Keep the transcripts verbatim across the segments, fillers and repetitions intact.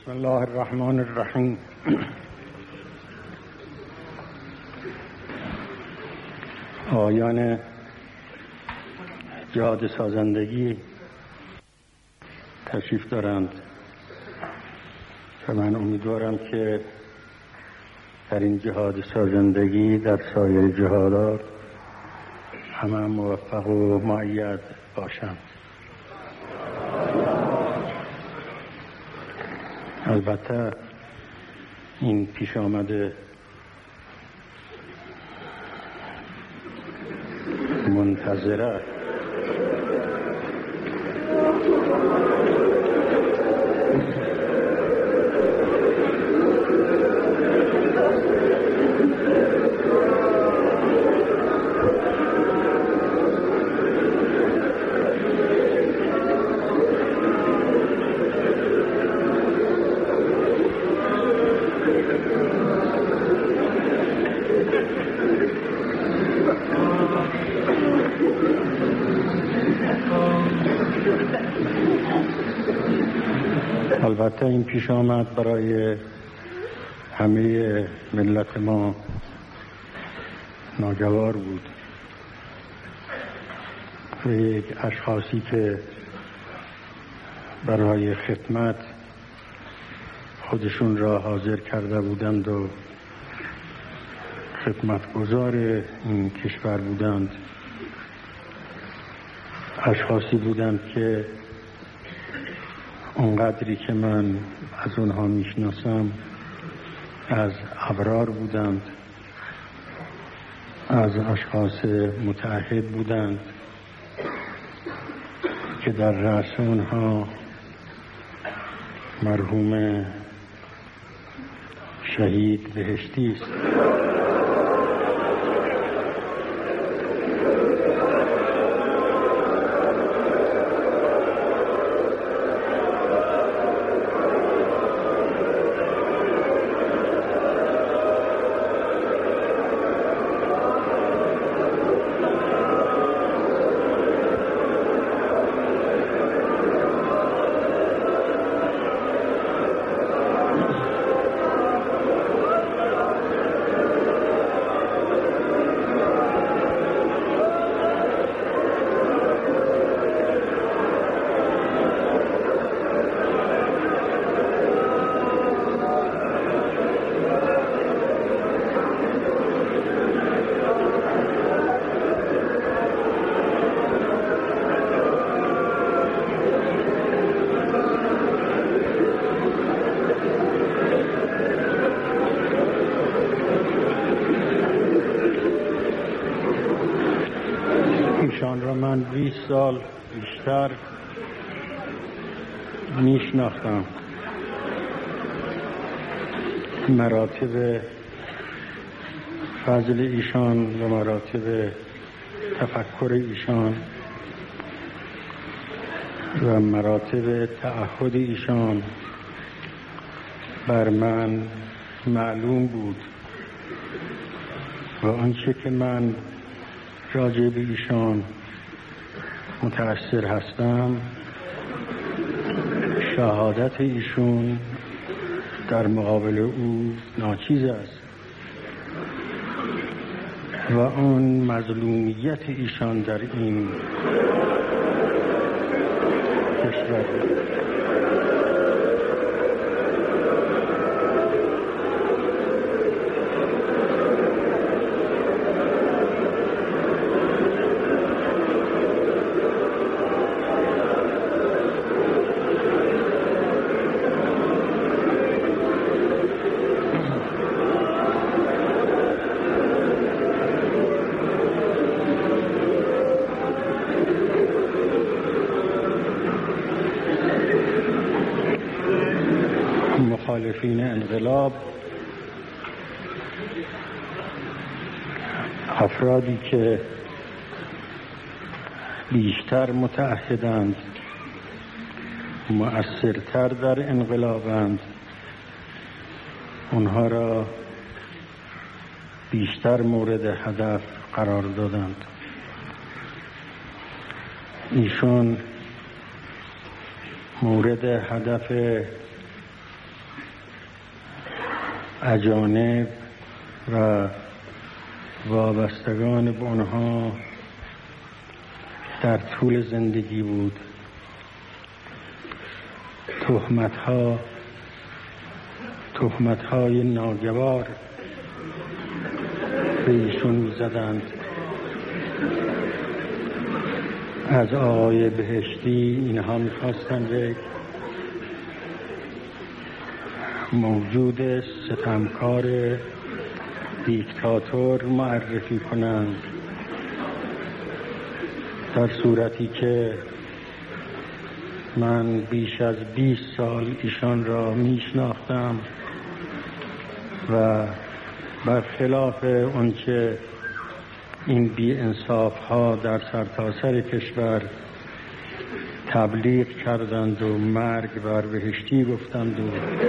بسم الله الرحمن الرحیم. آیان جهاد سازندگی تشریف دارند و من امیدوارم که در این جهاد سازندگی در سایر جهادات همه موفق و مؤید باشند. البته این پیش آمده منتظره البته این پیش آمد برای همه ملت ما ناگوار بود و یک اشخاصی که برای خدمت خودشون را حاضر کرده بودند و خدمتگزار این کشور بودند، اشخاصی بودند که اونقدری که من از اونها میشناسم از ابرار بودند، از اشخاص متعهد بودند که در رأس اونها مرحوم شهید بهشتی است. ایشان را من بیست سال بیشتر میشناختم. مراتب فضل ایشان و مراتب تفکر ایشان و مراتب تعهد ایشان بر من معلوم بود و آنچه که من راجع به ایشان متأثر هستم شهادت ایشون در مقابل او ناچیز است و آن مظلومیت ایشان در این کشور مخالفین انقلاب، افرادی که بیشتر متعهدند، مؤثرتر در انقلابند، اونها را بیشتر مورد هدف قرار دادند. ایشون مورد هدف اجانب و وابستگان به آنها در طول زندگی بود. تهمت‌ها تهمت‌های ناگوار به ایشون می‌زدند. از آقای بهشتی اینها می‌خواستند یک موجود ستمکار دیکتاتور معرفی کنند، در صورتی که من بیش از بیست سال ایشان را میشناختم و برخلاف آنچه این بی انصاف ها در سرتاسر کشور تبلیغ کردند و مرگ بر بهشتی گفتند و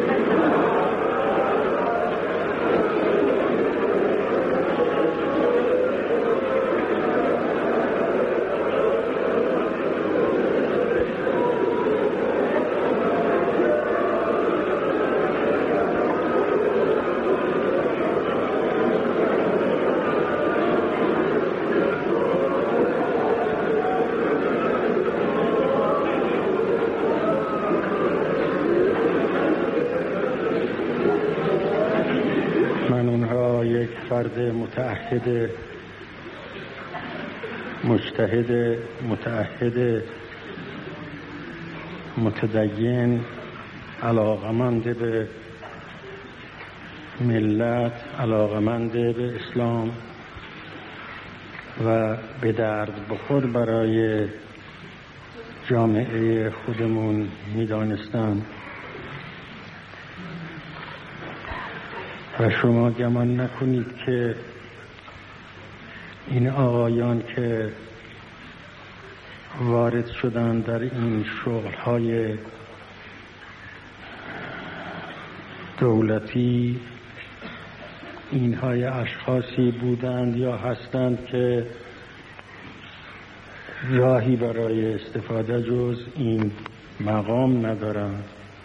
فرد متعهد مجتهد متعهد متدین علاقمند به ملت، علاقمند به اسلام و به درد بخور برای جامعه خودمون می‌دانستم. و شما گمان نکنید که این آقایان که وارد شدند در این شغل‌های دولتی، اینهای اشخاصی بودند یا هستند که راهی برای استفاده جز این مقام ندارند.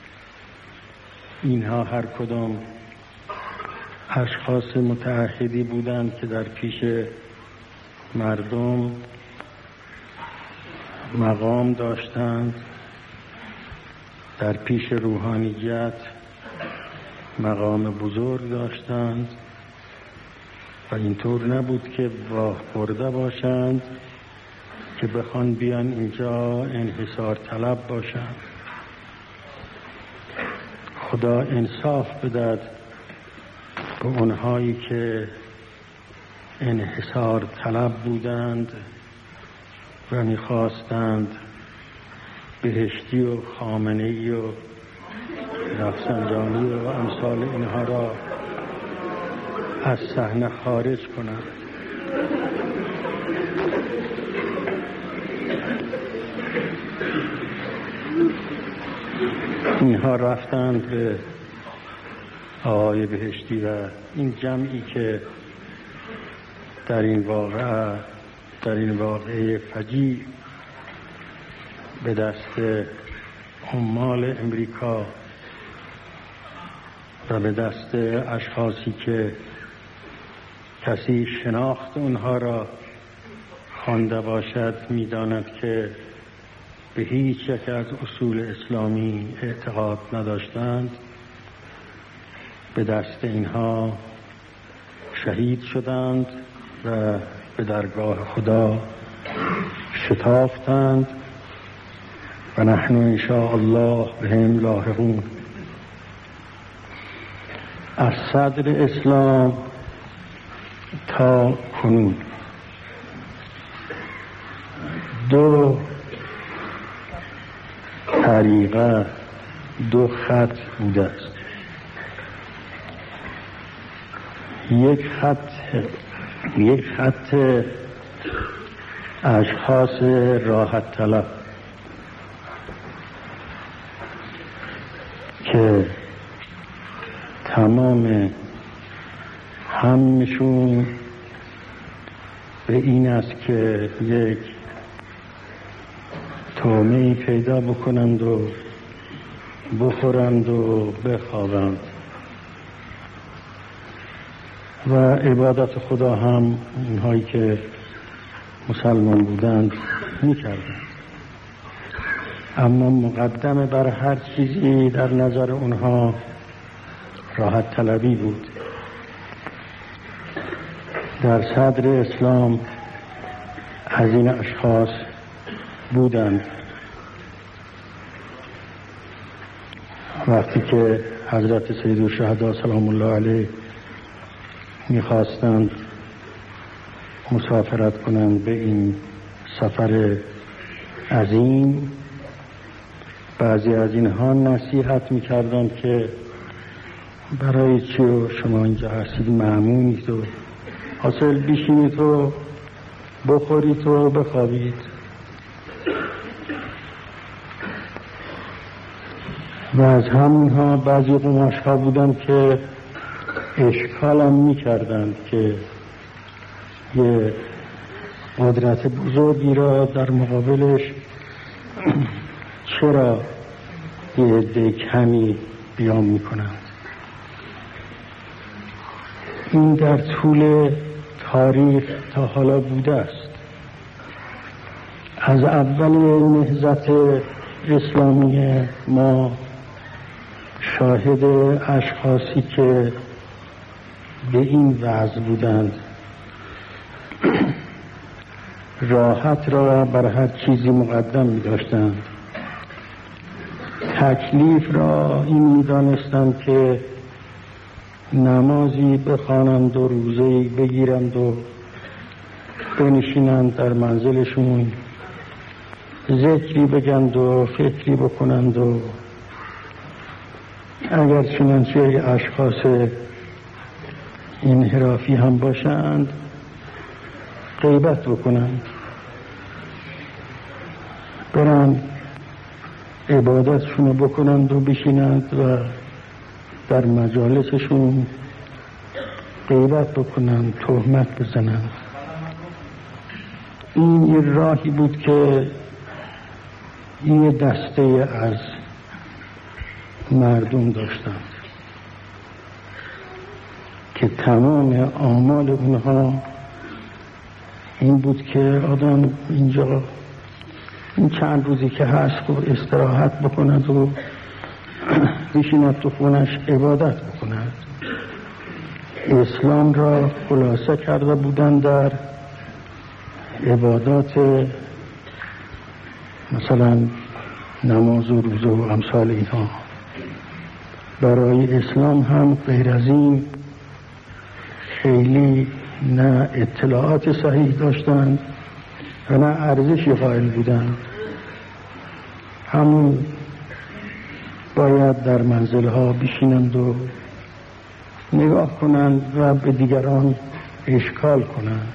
اینها هر کدام اشخاص متعهدی بودند که در پیش مردم مقام داشتند، در پیش روحانیت مقام بزرگ داشتند و اینطور نبود که واه برده باشند که بخوان بیان اینجا انحصار طلب باشند. خدا انصاف بدهد به اونهایی که انحصار طلب بودند و میخواستند بهشتی و خامنه‌ای و رفسنجانی و امثال اینها را از صحنه خارج کنند. اینها رفتند به آقای بهشتی و این جمعی که در این واقعه در این واقعه فجیع به دست عمال امریکا و به دست اشخاصی که کسی شناخت اونها را خوانده باشد می‌داند که به هیچ یک از اصول اسلامی اعتقاد نداشتند، به دست اینها شهید شدند و به درگاه خدا شتافتند و نحن ان شاء الله بهم لاحقون. از صدر اسلام تا کنون دو طریقه، دو خط بوده است. یک خط یک خط اشخاص راحت طلب که تمام همشون به این است که یک طعمه‌ای پیدا بکنند و بخورند و بخوابند. و عبادت خدا هم اونهایی که مسلمان بودند میکردند. اما مقدم بر هر چیزی در نظر اونها راحت طلبی بود. در صدر اسلام از این اشخاص بودند. وقتی که حضرت سیدالشهدا سلام الله علیه میخواستند مسافرت کنند به این سفر عظیم، بعضی از اینها نصیحت میکردند که برای چی شما اینجا هستید، مأمونید و حاصل بشینید و بخورید و بخوابید. و از همونها بعضی قماش ها بودن که اشکالم میکردند که یه قدرت بزرگی را در مقابلش چرا یه عده کمی بیان میکنند. این در طول تاریخ تا حالا بوده است. از اول نهضت اسلامی ما شاهد اشخاصی که به این وضع بودند، راحت را بر هر چیزی مقدم می داشتند، تکلیف را این می دانستند که نمازی بخوانند و روزه‌ای بگیرند و بنشینند در منزلشون، ذکری بگند و فکری بکنند و اگر چنانچه اشخاص انحرافی هم باشند غیبت بکنند، برند عبادتشون بکنند و بشینند و در مجالسشون غیبت بکنند، تهمت بزنند. این یه راهی بود که این دسته از مردم داشتند که تمام آمال اونها این بود که آدم اینجا این چند روزی که هست و استراحت بکند و بشیند تو خونش عبادت بکند. اسلام را خلاصه کرده بودند در عبادات مثلا نماز و روزه و امثال اینها. برای اسلام هم غیر از این خیلی نه اطلاعات صحیح داشتند و نه ارزشی قائل بودند. همون باید در منزلها بشینند و نگاه کنند و به دیگران اشکال کنند.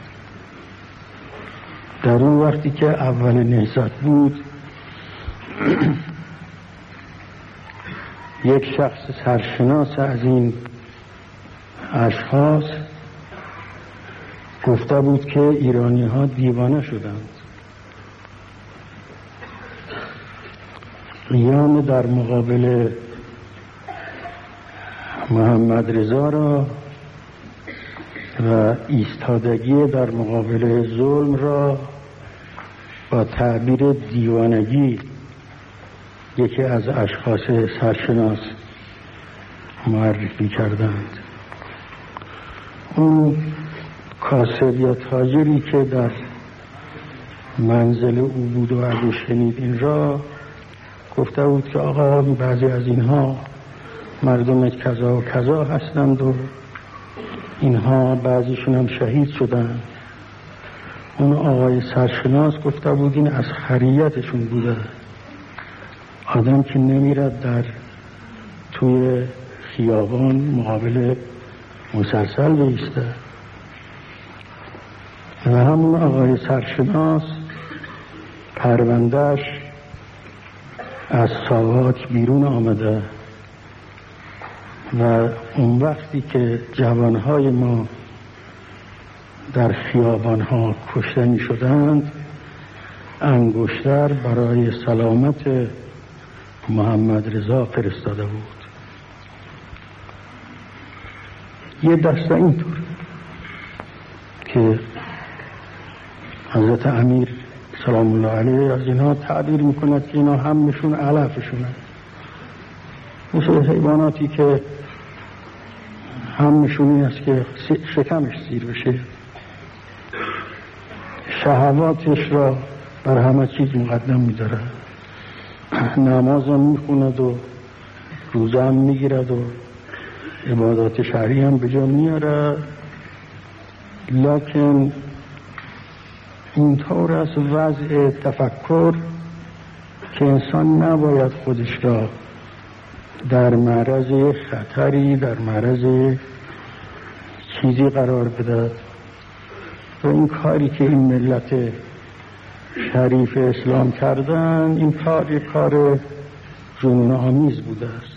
در اون وقتی که اول نهضت بود یک شخص سرشناس از این اشخاص گفته بود که ایرانی ها دیوانه شدند. قیام در مقابل محمد رضا را و ایستادگی در مقابل ظلم را با تعبیر دیوانگی یکی از اشخاص سرشناس معرفی کردند. اون کاسب یا تاجری که در منزل او بود و اگه شنید این را گفته بود که آقا بعضی از اینها مردم کذا و کذا هستند و اینها بعضیشون هم شهید شدند. اون آقای سرشناس گفته بود این از خریتشون بوده. آدم که نمیرد در توی خیابان مقابل مسلسل بیسته. و همون آقای سرشناس پروندهش از ساواک بیرون آمده و اون وقتی که جوانهای ما در خیابانها کشته می شدند انگشتر برای سلامت محمد رضا فرستاده بود. یه دسته اینطور که حضرت امیر سلام الله علیه از اینها تعبیر میکند که اینا همشون علفشونه، مثل حیواناتی که همشونی است که شکمش سیر بشه، شهواتش را بر همه چیز مقدم می‌داره، نماز هم میخوند و روزه هم میگیرد و عبادات شرعی هم به جا میاره، لکن اینطور است وضع تفکر که انسان نباید خودش را در معرض خطری، در معرض چیزی قرار بده و این کاری که این ملت شریف اسلام کردن، این کار یک کار جنون آمیز بوده است.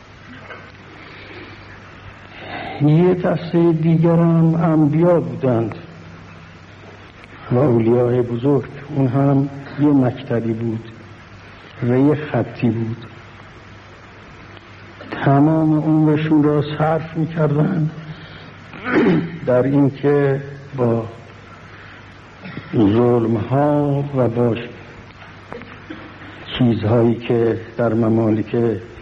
یه دسته دیگر هم انبیا بودند و اولیاء بزرگ، اون هم یه مکتبی بود و یه خطی بود، تمام عمرشون را صرف می‌کردن در این که با ظلم‌ها و با چیزهایی که در ممالک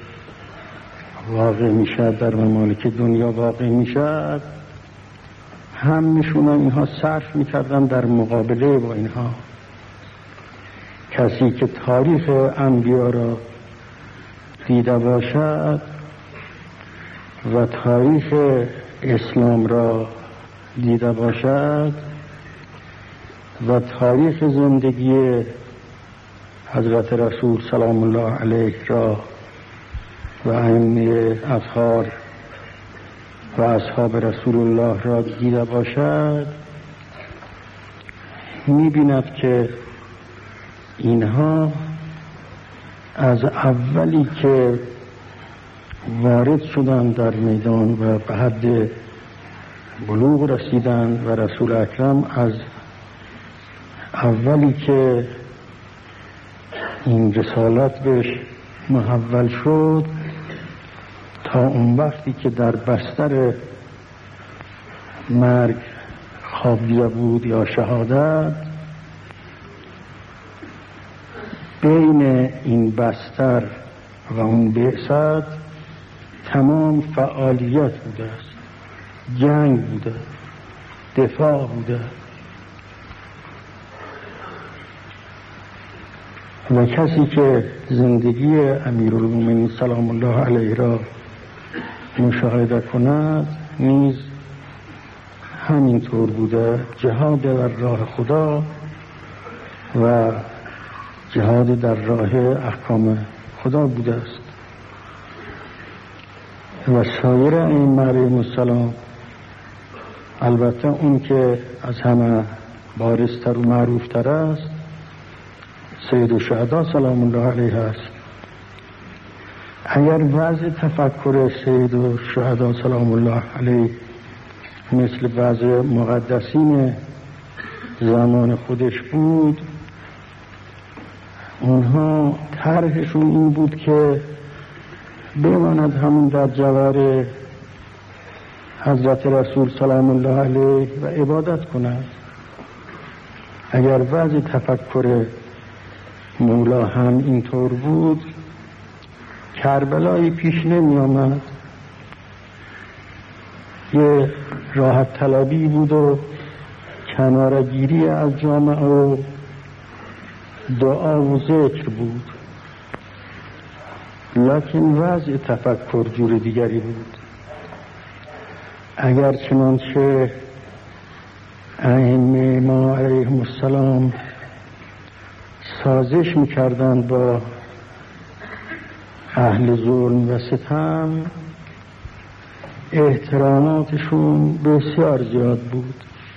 واقع میشد، در ممالک دنیا واقع میشد، همشون اینها صرف میکردن در مقابله با اینها. کسی که تاریخ انبیا را دیده باشد و تاریخ اسلام را دیده باشد و تاریخ زندگی حضرت رسول سلام الله علیه را و ائمه اطهار و اصحاب رسول الله را دیده باشد، می‌بیند که اینها از اولی که وارد شدند در میدان و به حد بلوغ رسیدند و رسول اکرم از اولی که این رسالت بهش محول شد تا اون وقتی که در بستر مرگ خوابیده بود یا شهادت، بین این بستر و اون بعثت تمام فعالیت بوده است، جنگ بوده، دفاع بوده و کسی که زندگی امیرالمومنین سلام الله علیه را مشاهده کند نیز همینطور بوده، جهاد در راه خدا و جهاد در راه احکام خدا بوده است. و سایر ائمه علیهم السلام، البته اون که از همه بارزتر و معروفتر است سید الشهدا سلام الله علیه است. اگر وضع تفکر سید الشهدا سلام الله علیه مثل وضع مقدسین زمان خودش بود، اونها طرحشون این بود که بماند همون در جوار حضرت رسول سلام الله علیه و عبادت کند. اگر وضع تفکر مولا هم اینطور بود، کربلایی پیش نمی آمد، یه راحت طلبی بود و کنارگیری از جامعه و دعا و ذکر بود، لکن وضع تفکر جور دیگری بود. اگر چنانچه ائمه ما علیهم السلام سازش میکردند با اهل ظلم و ستم، احتراماتشون بسیار زیاد بود.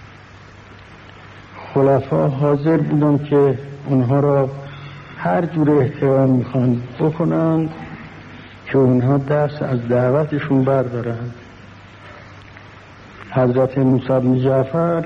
خلفا حاضر بودند که اونها را هر جور احترام میخوان بکنند که اونها دست از دعوتشون بردارند. حضرت موسی بن جعفر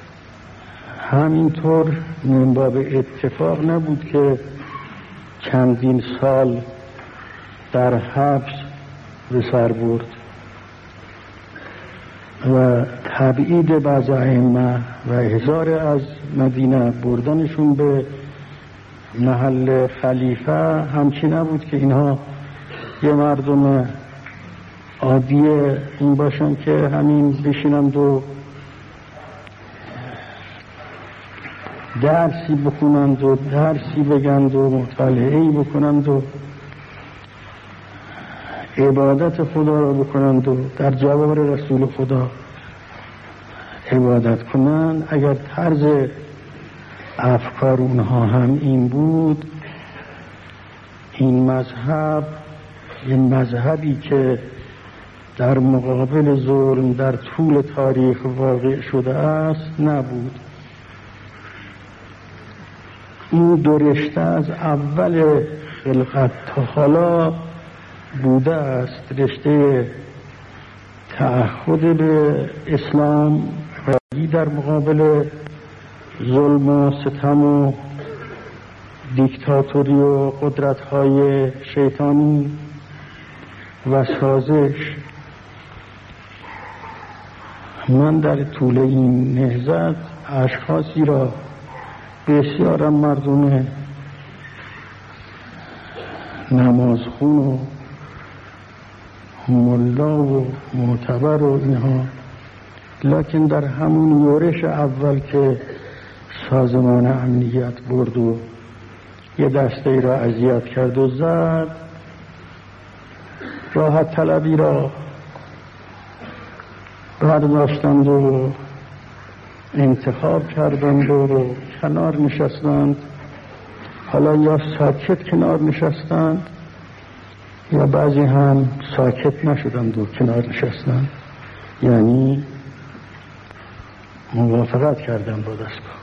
همینطور من باب اتفاق نبود که چندین سال در حبس به سر برد، و تبعید بعض ائمه و احضار از مدینه بردنشون به محل خلیفه همچی نبود که اینها یه مردم عادی این باشن که همین بشینند و درسی بکنند و درسی بگند و مطالعه‌ای بکنند و عبادت خدا را بکنند و در جوار رسول خدا عبادت کنند. اگر طرز افکار اونها هم این بود، این مذهب این مذهبی که در مقابل ظلم در طول تاریخ واقع شده است نبود. این دو رشته از اول خلقت تا حالا بوده است، رشته تعهد به اسلام و در مقابل ظلم و ستم و دیکتاتوری و قدرت‌های شیطانی و سازش. من در طول این نهضت اشخاصی را بسیارم مردم نمازخون و ملا و معتبر و اینها، لکن در همون یورش اول که سازمان امنیت برد و یه دسته را اذیت کرد و زد، راحت طلبی را برداشتند و انتخاب کردند و کنار نشستند. حالا یا ساکت کنار نشستند یا بعضی هم ساکت نشدند و کنار نشستند، یعنی موافقت کردند با دستگاه.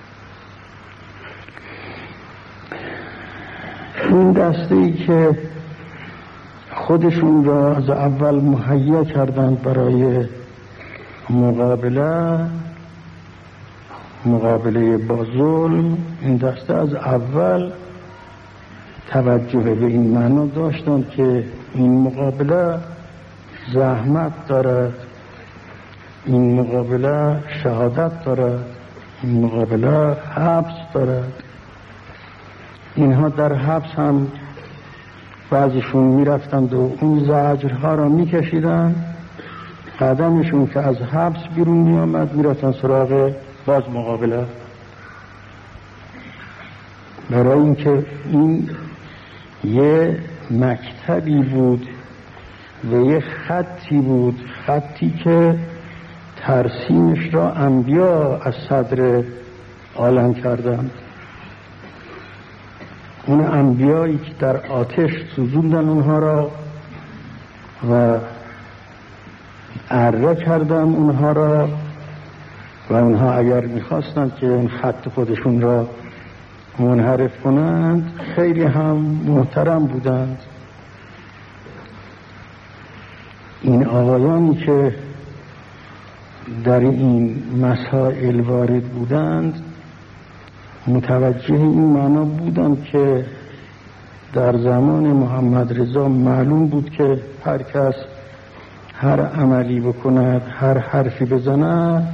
این دسته ای که خودشون را از اول مهیا کردند برای مقابله مقابله با ظلم، این دسته از اول توجه به این معنا داشتند که این مقابله زحمت دارد، این مقابله شهادت دارد، این مقابله حبس دارد. اینها در حبس هم بعضیشون میرفتند و اون زجرها را میکشیدند، قدمشون که از حبس بیرون میامد میرفتن سراغ باز مقابله، برای اینکه این یه مکتبی بود و یه خطی بود، خطی که ترسیمش را انبیا از صدر عالم کردند. اون انبیایی که در آتش سوزوندن اونها را و اره کردن اونها را، و اونها اگر میخواستند که اون خط خودشون را منحرف کنند خیلی هم محترم بودند. این آقایانی که در این مسائل وارد بودند متوجه این معنا بودند که در زمان محمد رضا معلوم بود که هر کس هر عملی بکند، هر حرفی بزند،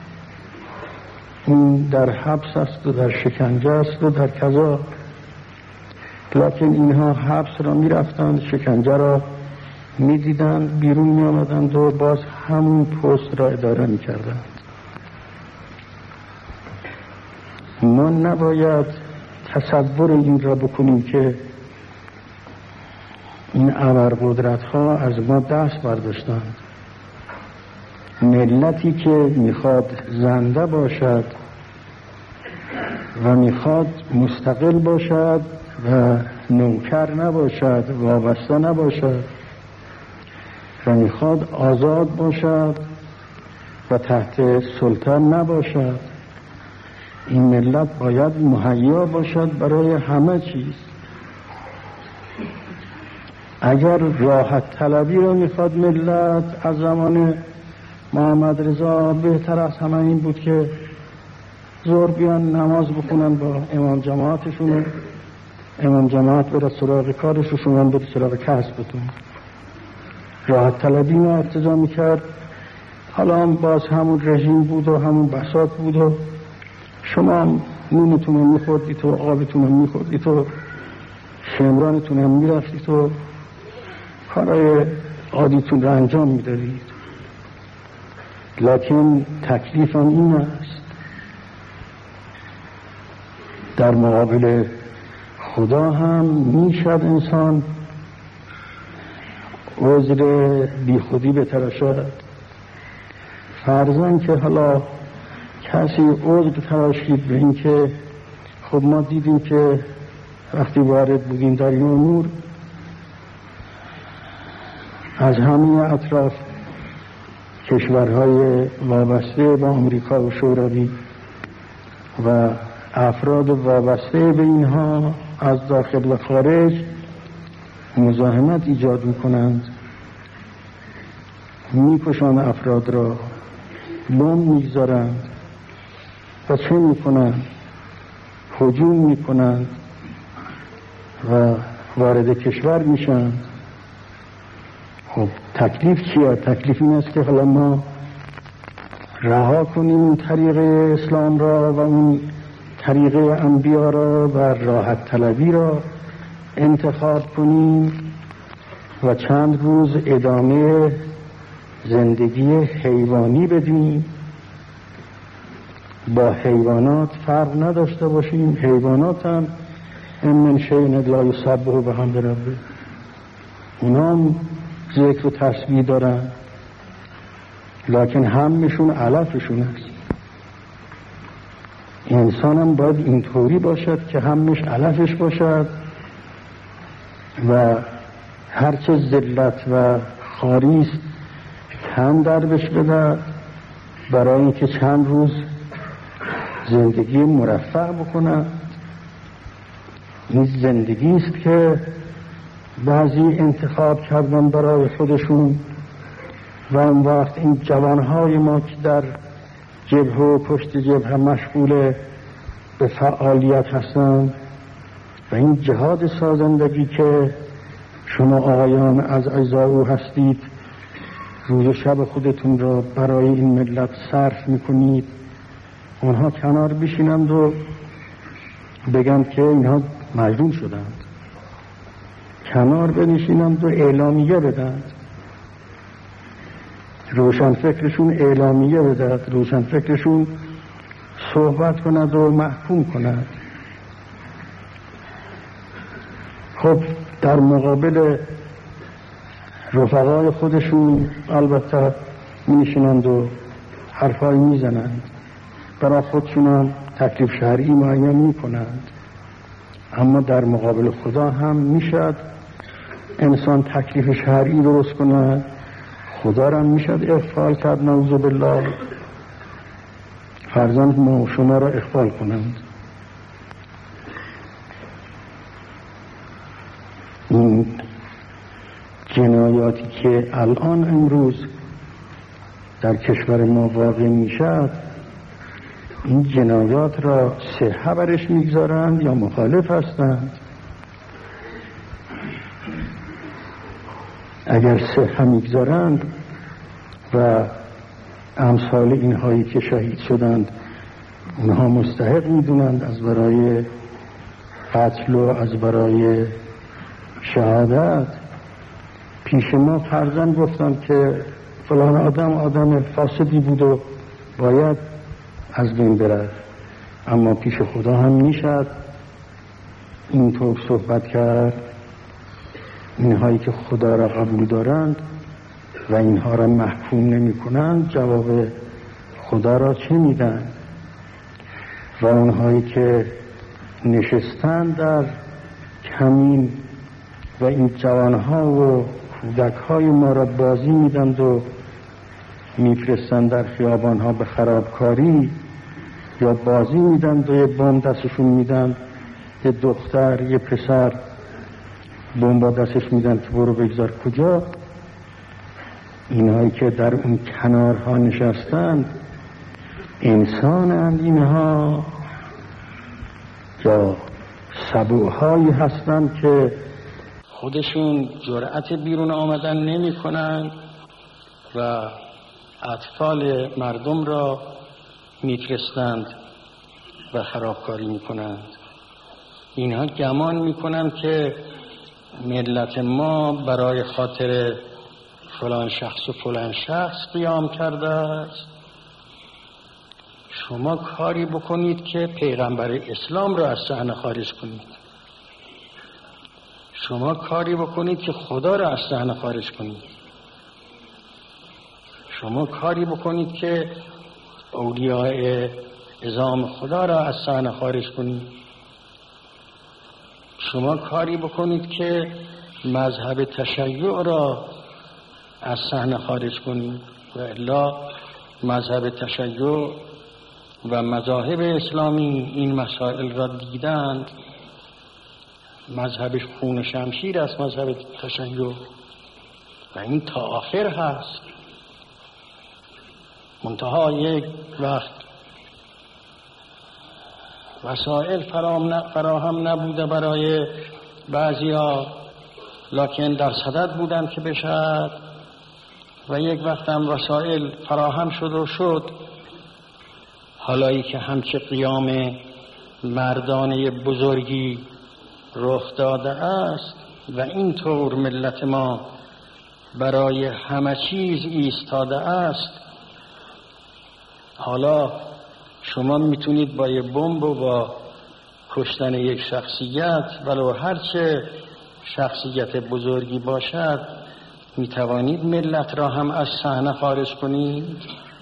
این در حبس است و در شکنجه است و در کذا. لکن اینها حبس را می رفتند، شکنجه را می دیدند، بیرون می آمدند و باز همون پست را اداره می کردند. ما نباید تصور این را بکنیم که این ابرقدرت ها از ما دست برداشتند. ملتی که میخواد زنده باشد و میخواد مستقل باشد و نوکر نباشد، وابسته نباشد و میخواد آزاد باشد و تحت سلطان نباشد، این ملت باید مهیا باشد برای همه چیز. اگر راحت طلبی رو میخواد ملت، از زمان محمد رضا بهتر از همه این بود که زور بیان نماز بخونن با امام جماعتشون، امام جماعت بره سراغ کارش و شما بره سراغ کسبتون. راحت طلبی ما ارتضا میکرد حالا هم باز همون رژیم بود و همون بساط بود و شما هم نونتون هم میخوردید و آبتون هم میخوردید و شمرانتون هم میرفتید و کارهای عادیتون رو انجام میدادید. لکن تکلیف هم این است در مقابل خدا هم میشد انسان عذر بی خودی بتراشد. فرضاً که حالا کسی عذر تراشید به این که خب ما دیدیم که وقتی وارد بودیم در این امور از همه اطراف کشورهای وابسته به آمریکا و شوروی و افراد وابسته به اینها از داخل و خارج مزاحمت ایجاد میکنند، میکشند افراد را، بمب میگذارند و چه میکنند؟ هجوم میکنند و وارد کشور میشن. خب تکلیف چیه؟ تکلیف این است که حالا ما رها کنیم اون طریق اسلام را و اون طریق انبیا را و راحت طلبی را انتخاب کنیم و چند روز ادامه زندگی حیوانی بدیم، با حیوانات فرق نداشته باشیم. حیوانات هم ان من شیء الا یسبح بحمد ربه، اونا هم ذکر و تسبیح دارن، لکن همشون علفشون است. انسان هم باید اینطوری باشد که همش علفش باشد و هرچه ذلت و خاریست کم دربش بده برای اینکه چند روز زندگی مرفع بکنه. این زندگی است که بعضی انتخاب کردن برای خودشون و اون وقت این جوانهای ما که در جبهه و پشت جبهه مشغول به فعالیت هستند و این جهاد سازندگی که شما آقایان از اعضا او هستید، روز و شب خودتون را برای این ملت صرف میکنید، اونها کنار بشینند و بگن که اینها مجنون شدند، کنار بنشینند و اعلامیه بدند، روشن فکرشون اعلامیه بدهد، روشن فکرشون صحبت کند و محکوم کند. خب در مقابل رفقای خودشون البته میشینند و حرفای میزنند، برای خودشون هم تکلیف شرعی معین میکنند، اما در مقابل خدا هم میشد انسان تکلیف شرعی درست کنه، خدا را میشد اغفال کرد، نعوذ بالله، فرزند ما شما را اغفال کنند. این جنایاتی که الان امروز در کشور ما واقع میشد، این جنایات را صحه برش میگذارند یا مخالف هستند؟ اگر صحه میگذارند و امثال اینهایی که شهید شدند اونها مستحق میدونند از برای قتل و از برای شهادت، پیش ما فرزن گفتند که فلان آدم آدم فاسدی بود و باید از بین برد، اما پیش خدا هم میشد اینطور صحبت کرد. اینهایی که خدا را قبول دارند و اینها را محکوم نمی کنند جواب خدا را چه میدن؟ و اونهایی که نشستن در کمین و این جوانها و کودکهای ما را بازی میدند و میفرستند در خیابانها به خرابکاری، یا بازی میدند و یه بمب دستشون میدند، یه دختر یه پسر بمب دستش میدن که برو بگذار کجا. اینهایی که در اون کنارها نشستند انسانند اینها یا سبوهایی هستند که خودشون جرأت بیرون آمدن نمی کنند و اطفال مردم را میفرستند و خرابکاری میکنند. اینها گمان میکنند که ملت ما برای خاطر فلان شخص و فلان شخص قیام کرده است. شما کاری بکنید که پیغمبر اسلام را از صحنه خارج کنید. شما کاری بکنید که خدا را از صحنه خارج کنید. شما کاری بکنید که اولیاء عظام خدا را از صحنه خارج کنید. شما کاری بکنید که مذهب تشیع را از صحنه خارج کنید. و الا مذهب تشیع و مذاهب اسلامی این مسائل را دیدند. مذهب خون شمشیر است مذهب تشیع و این تا آخر هست. منتها یک وقت وسائل فراهم نبوده برای بعضیا، لکن در صدد بودند که بشد، و یک وقت هم وسائل فراهم شد و شد. حالایی که همچه قیام مردانه بزرگی رخ داده است و اینطور ملت ما برای همه چیز ایستاده است، حالا شما میتونید با یه بمب و با کشتن یک شخصیت، ولو هرچه شخصیت بزرگی باشد، میتوانید ملت را هم از صحنه خارج کنید،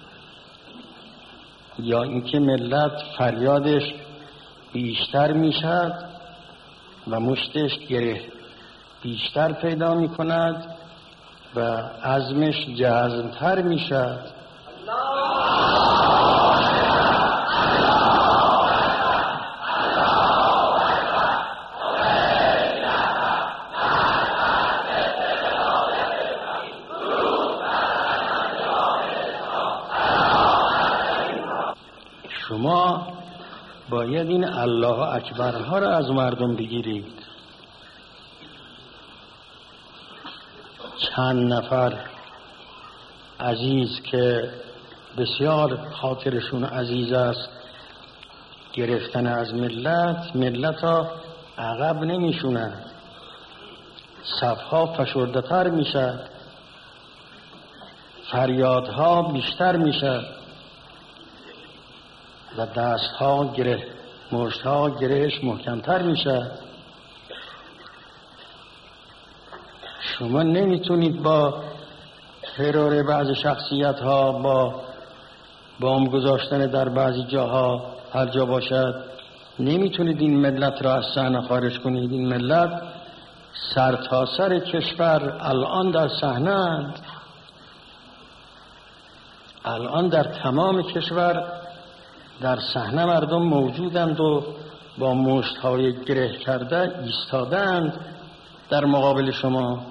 یا اینکه ملت فریادش بیشتر میشد و مشتش گره بیشتر پیدا میکند و عزمش جزمتر میشد. شما باید این الله اکبرها را از مردم بگیرید. چند نفر عزیز که بسیار خاطرشون عزیز است گرفتن از ملت، ملت ها عقب نمیشونند، صفها فشرده تر میشد، فریادها بیشتر میشد و دستها گره مشتها گرهش محکمتر میشد. شما نمیتونید با ترور بعض شخصیت ها، با بمب گذاشتن در بعضی جاها، هر جا باشد، نمیتونید این ملت را از صحنه خارج کنید. این ملت سر تا سر کشور الان در صحنه اند. الان در تمام کشور در صحنه مردم موجودند و با مشت‌های گره کرده ایستادند در مقابل شما.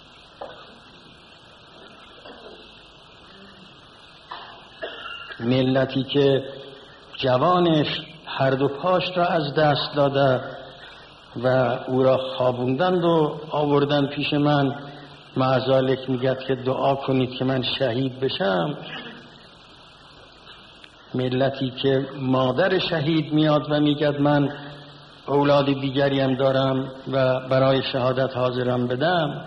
ملتی که جوانش هر دو پاش را از دست داده و او را خوابوندند و آوردن پیش من، معذالک میگد که دعا کنید که من شهید بشم. ملتی که مادر شهید میاد و میگد من اولاد دیگری هم دارم و برای شهادت حاضرم بدم.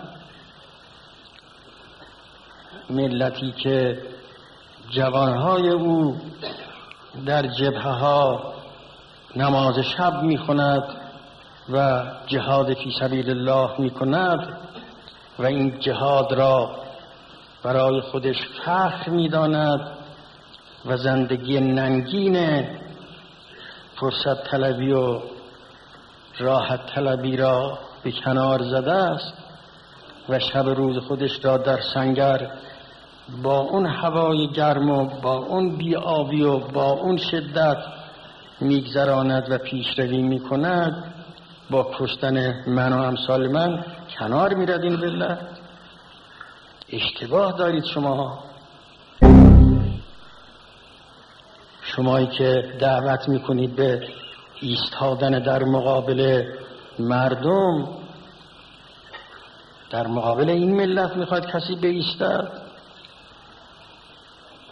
ملتی که جوانهای او در جبهه ها نماز شب میخوند و جهاد فی سبیل الله میکند و این جهاد را برای خودش فخر میداند و زندگی ننگین فرصت طلبی و راحت طلبی را به کنار زده است و شب روز خودش را در سنگر با اون هوای گرم و با اون بی‌آبی و با اون شدت میگذراند و پیشروی میکند، با کشتن من و امثال من کنار میرد این ملت. اشتباه دارید شما. شمایی که دعوت میکنید به ایستادن در مقابل مردم، در مقابل این ملت میخواید کسی بایستد؟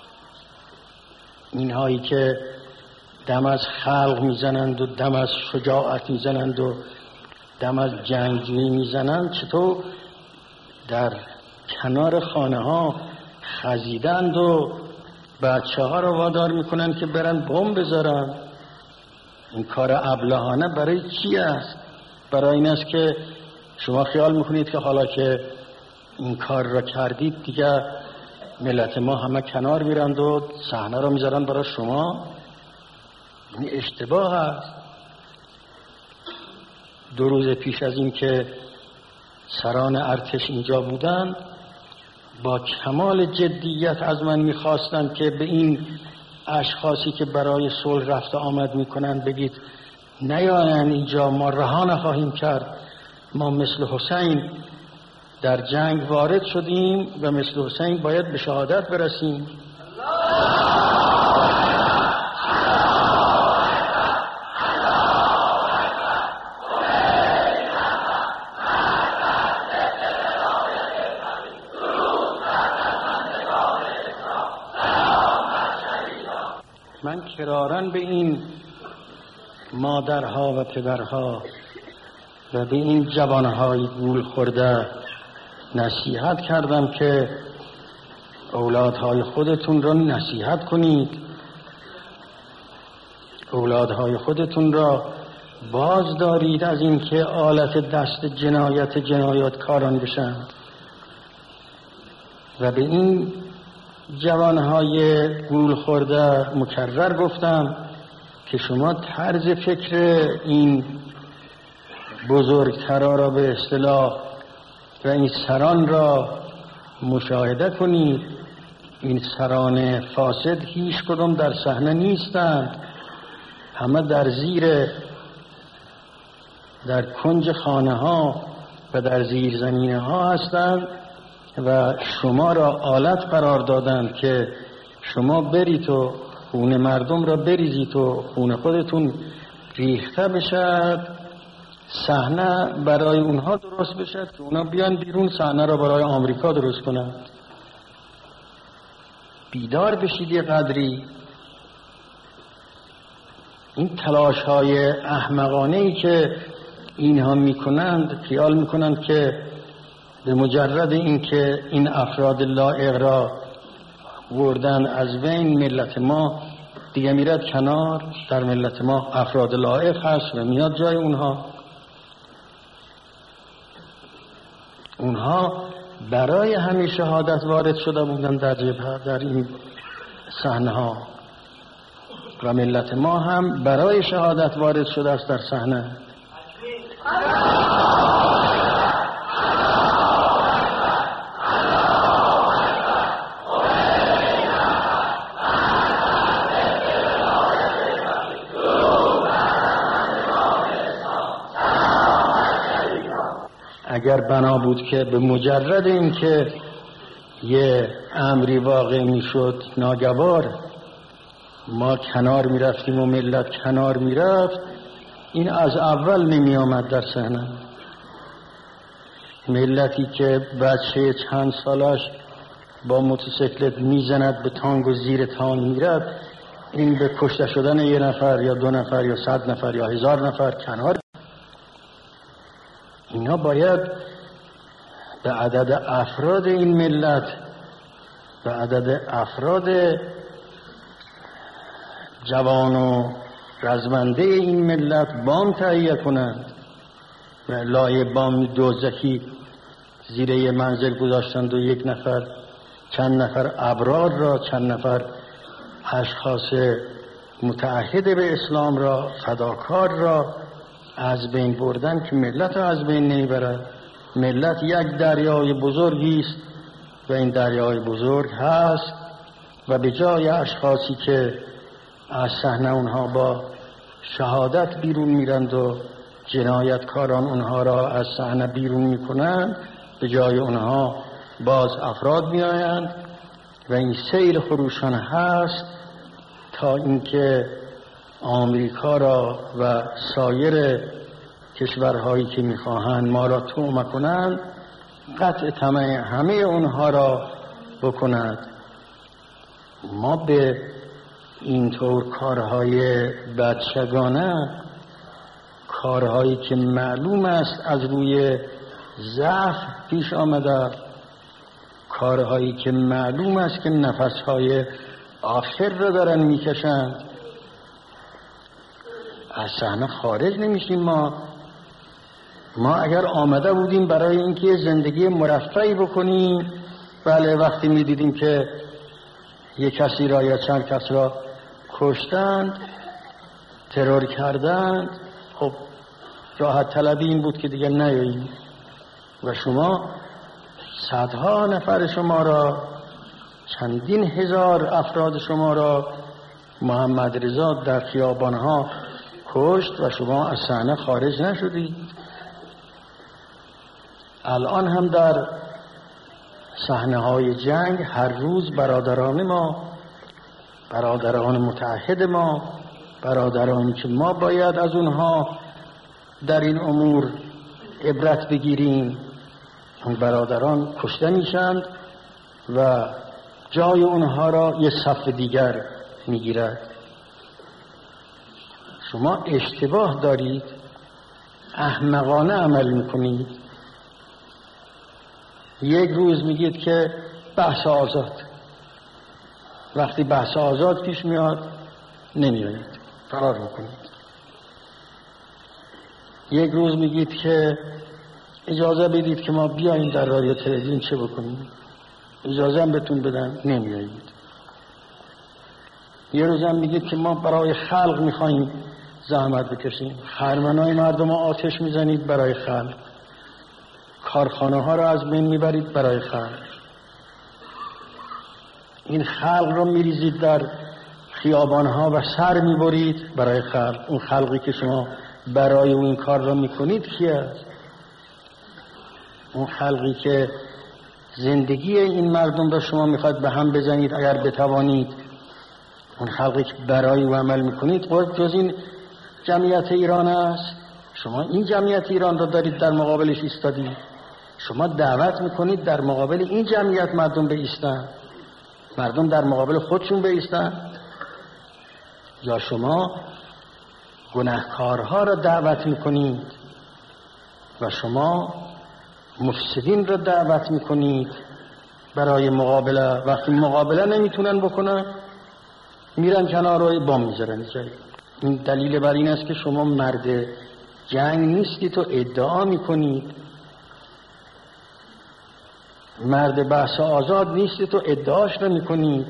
اینهایی که دم از خلق میزنند و دم از شجاعت میزنند و دم از جنگجویی میزنند، چطور در کنار خانه ها خزیدند و بچه ها رو وادار میکنن که برن بمب بذارن. این کار ابلهانه برای چی است؟ برای این است که شما خیال میکنید که حالا که این کار را کردید دیگه ملت ما همه کنار میرند و صحنه را میذارن برای شما. این اشتباه است. دو روز پیش از این که سران ارتش اینجا بودند، با کمال جدیت از من میخواستند که به این اشخاصی که برای صلح رفت آمد میکنند بگید نیایند اینجا، ما رها نخواهیم کرد. ما مثل حسین در جنگ وارد شدیم و مثل حسین باید به شهادت برسیم. من کراراً به این مادرها و پدرها و به این جوانهای گول خورده نصیحت کردم که اولادهای خودتون را نصیحت کنید، اولادهای خودتون را باز دارید از این که آلت دست جنایت جنایتکاران بشن. و به این جوانهای گول خورده مکرر گفتم که شما طرز فکر این بزرگترا را به اصطلاح و این سران را مشاهده کنید. این سران فاسد هیچ کدام در صحنه نیستند، همه در زیر در کنج خانه ها و در زیر زمینه ها هستند و شما را آلت قرار دادند که شما برید و خون مردم را بریزید و خون خودتون ریخته بشد، صحنه برای اونها درست بشد که اونا بیان بیرون صحنه را برای آمریکا درست کنند. بیدار بشید یه قدری. این تلاش های احمقانه ای که اینها میکنند، خیال میکنند که به مجرد اینکه این افراد لایق را وردن از بین ملت ما دیگه میرد کنار، در ملت ما افراد لایق هست و میاد جای اونها. اونها برای همین شهادت وارد شده بودن در جبهه، در این صحنه ها، و ملت ما هم برای شهادت وارد شده است در صحنه. اگر بنا بود که به مجرد این که یه امری واقع می شد ناگوار ما کنار می رفتیم و ملت کنار می رفت، این از اول نمی آمد در صحنه. ملتی که بچه چند سالاش با موتورسیکلت می زند به تانگ و زیر تانگ می رفت، این به کشته شدن یه نفر یا دو نفر یا صد نفر یا هزار نفر کنار. اینا باید به عدد افراد این ملت، به عدد افراد جوان و رزمنده این ملت بام تهیه کنند. و لایه بام دوزخی زیر یه منزل گذاشتند و یک نفر چند نفر ابرار را، چند نفر اشخاص متعهد به اسلام را، فداکار را از بین بردن که ملت را از بین نمیبرد. ملت یک دریای بزرگی است و این دریای بزرگ هست و به جای اشخاصی که از صحنه اونها با شهادت بیرون میرند و جنایتکاران اونها را از صحنه بیرون میکنند، به جای اونها باز افراد میآیند و این سیل خروشان هست تا اینکه آمریکا را و سایر کشورهایی که میخواهند ما را طعمه کنند قطع طمع همه اونها را بکنند. ما به اینطور کارهای بچگانه، کارهایی که معلوم است از روی ضعف پیش آمده، کارهایی که معلوم است که نفسهای آخر را دارن میکشند، از صحنه خارج نمیشیم. ما ما اگر آمده بودیم برای اینکه زندگی مرفهی بکنیم، بله وقتی میدیدیم که یک کسی را یا چند کس را کشتند، ترور کردند، خب راحت طلبی این بود که دیگه نیاییم. و شما صدها نفر شما را، چندین هزار افراد شما را محمد رضا در خیابانها کشت و شما از صحنه خارج نشدید. الان هم در صحنه های جنگ هر روز برادران ما، برادران متعهد ما، برادرانی که ما باید از اونها در این امور عبرت بگیریم، اون برادران کشته میشند و جای اونها را یه صف دیگر میگیرد. شما اشتباه دارید، احمقانه عمل میکنید. یک روز میگید که بحث آزاد، وقتی بحث آزاد پیش میاد نمیایید، فرار میکنید. یک روز میگید که اجازه بدید که ما بیاییم در رادیو تلویزیون چه بکنیم، اجازه هم بهتون بدن، نمیایید. یه روز هم میگید که ما برای خلق میخواییم زحمت بکشیم، خرمنای مردم آتش میزنید برای خلق، کارخانه ها را از بین میبرید برای خلق، این خلق را میریزید در خیابان ها و سر میبرید برای خلق. اون خلقی که شما برای اون کار را میکنید کی است؟ اون خلقی که زندگی این مردم را شما میخواد به هم بزنید اگر بتوانید، اون خلقی که برای او عمل میکنید جز این جمعیت ایران است. شما این جمعیت ایران را دارید در مقابلش ایستادید، شما دعوت میکنید در مقابل این جمعیت مردم بایستند، مردم در مقابل خودشون بایستند، یا شما گناهکارها را دعوت میکنید و شما مفسدین را دعوت میکنید برای مقابله. وقتی مقابله نمیتونن بکنن میرن کنار روی بام میذارن جایی. این دلیل بر این است که شما مرد جنگ نیستید و ادعا میکنید، مرد بحث آزاد نیستید و ادعاش را میکنید.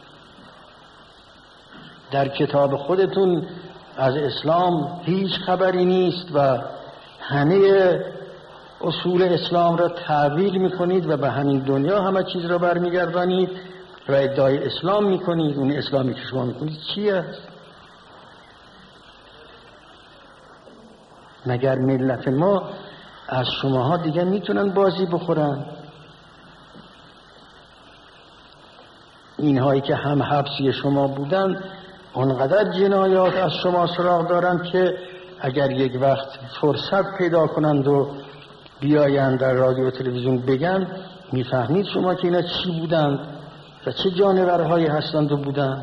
در کتاب خودتون از اسلام هیچ خبری نیست و همه اصول اسلام را تعویل میکنید و به همین دنیا همه چیز را برمیگردانید و ادعای اسلام میکنید. اون اسلامی که شما میکنید چی است؟ مگر ملت ما از شماها دیگه میتونن بازی بخورن؟ اینهایی که هم حبسی شما بودن اونقدر جنایات از شما سراغ دارن که اگر یک وقت فرصت پیدا کنند و بیایند در رادیو و تلویزیون بگن، میفهمید شما که اینا چی بودند و چه جانورهایی هستند و بودند.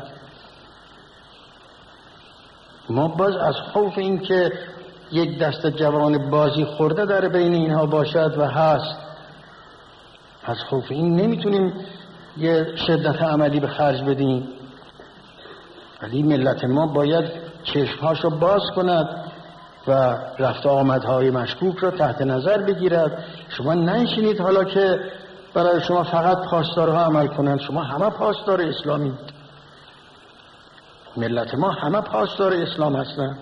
ما باز از خوف این که یک دست جوان بازی خورده در بین اینها باشد و هست، از خوف این نمیتونیم یه شدت عملی به خرج بدیم. ولی ملت ما باید چشمهاشو باز کند و رفت آمدهای مشکوک را تحت نظر بگیرد. شما ننشینید حالا که برای شما فقط پاسدارها عمل کنند. شما همه پاسدار اسلامی، ملت ما همه پاسدار اسلام هستند.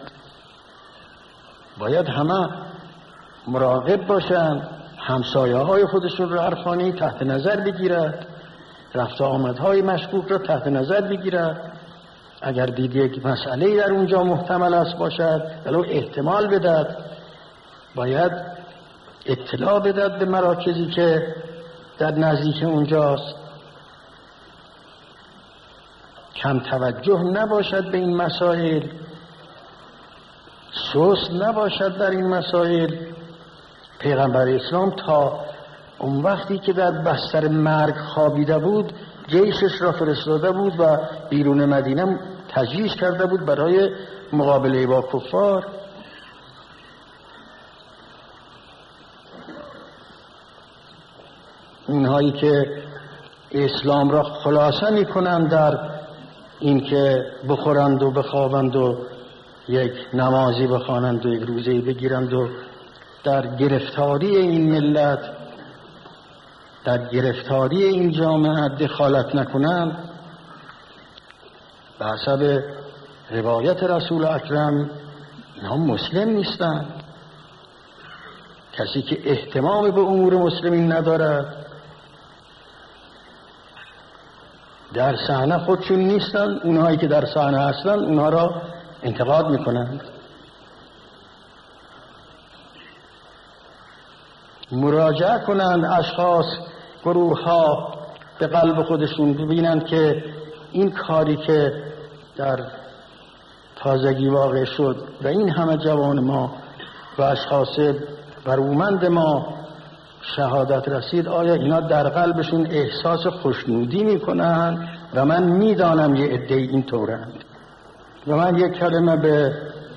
باید همه مراقب باشند، همسایه های خودشون را عرفانی تحت نظر بگیرد، رفت آمدهای مشکوک را تحت نظر بگیرد. اگر دید یک مسئله در اونجا محتمل است باشد ولو احتمال بدد، باید اطلاع بدد به مراکزی که در نزدیک اونجاست. کم توجه نباشد به این مسائل، سست نباشد در این مسائل. پیغمبر اسلام تا اون وقتی که در بستر مرگ خوابیده بود جیشش را فرستاده بود و بیرون مدینه تجهیز کرده بود برای مقابله با کفار. اینهایی که اسلام را خلاصه می کنند در این که بخورند و بخوابند و یک نمازی بخوانند و یک روزه‌ای بگیرند و در گرفتاری این ملت، در گرفتاری این جامعه دخالت نکنند، به حسب روایت رسول اکرم اینها مسلم نیستند. کسی که اهتمام به امور مسلمین ندارد، در صحنه خودشون نیستند، اونهایی که در صحنه هستند اونها را انتقاد میکنند. مراجعه کنند اشخاص، گروه ها به قلب خودشون، ببینند که این کاری که در تازگی واقع شد و این همه جوان ما و اشخاص برومند ما شهادت رسید، آیا اینا در قلبشون احساس خوشنودی میکنن؟ و من میدانم یه عده این طورند. و من یک کلمه به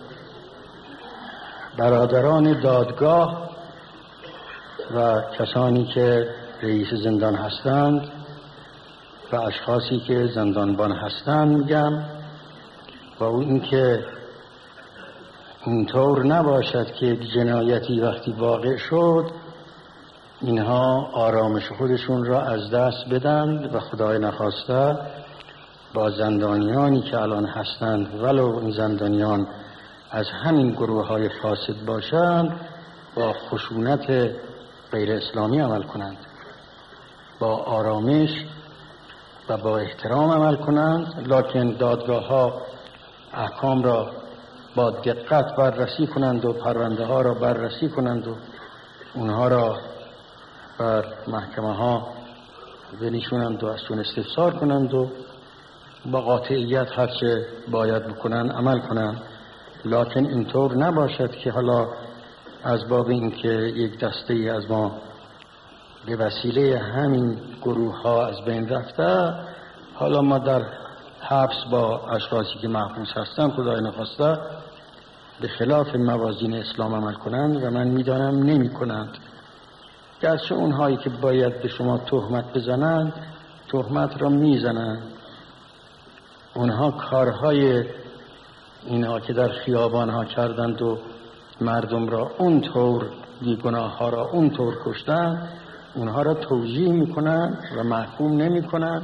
برادران دادگاه و کسانی که رئیس زندان هستند و اشخاصی که زندانبان هستند میگم، و اون این که اینطور نباشد که جنایتی وقتی واقع شد اینها آرامش خودشون را از دست بدند و خدای نخواسته با زندانیانی که الان هستند، ولو این زندانیان از همین گروه های فاسد باشند، با خشونت غیر اسلامی عمل کنند، با آرامش و با احترام عمل کنند. لکن دادگاه ها احکام را با دقت بررسی کنند و پرونده ها را بررسی کنند و اونها را بر محکمه ها بنشونند و از چون استفسار کنند و با قاطعیت هرچه باید بکنند عمل کنند. لکن اینطور نباشد که حالا از باب این که یک دسته ای از ما به وسیله همین گروه ها از بین رفته، حالا ما در حبس با اشخاصی که محبوس هستند خدای نخواسته به خلاف موازین اسلام عمل کنند و من میدانم نمی کنند. گرچه اونهایی که باید به شما تهمت بزنند تهمت را میزنند. اونها کارهای اینها که در خیابان ها کردند و مردم را اونطور بیگناه ها را اونطور کشتند، اونها را توجیه میکنند و محکوم نمیکنند.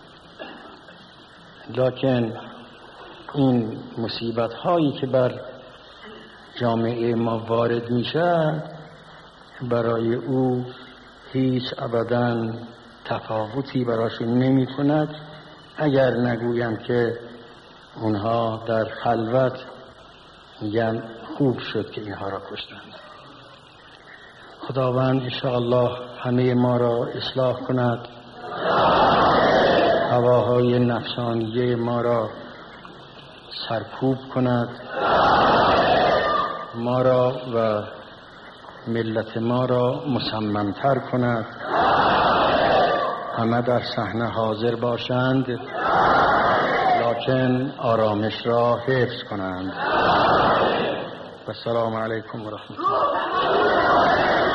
لکن این مصیبت هایی که بر جامعه ما وارد میشه برای او هیچ ابداً تفاوتی براشون نمی کند، اگر نگویم که اونها در خلوت میگن خوب شد که اینها را کشتند. خداوند انشاءالله همه ما را اصلاح کند، هواهای نفسانیه ما را سرکوب کند، ما را و ملت ما را مصممتر کند، همه در صحنه حاضر باشند لکن آرامش را حفظ کنند. و السلام علیکم و رحمت الله.